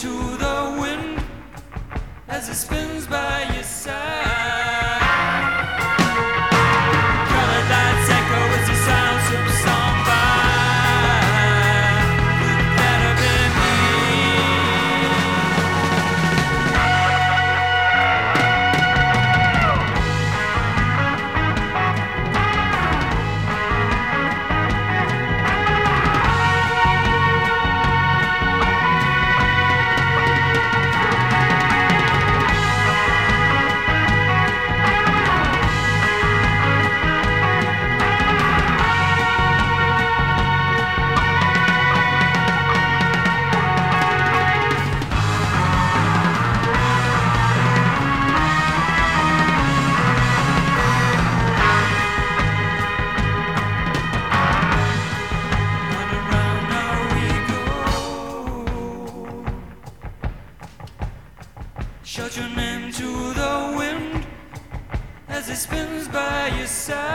to the wind as it spins by your side. Colored lights echo as the sounds of song by. Could that have been me? Shout your name to the wind as it spins by your side.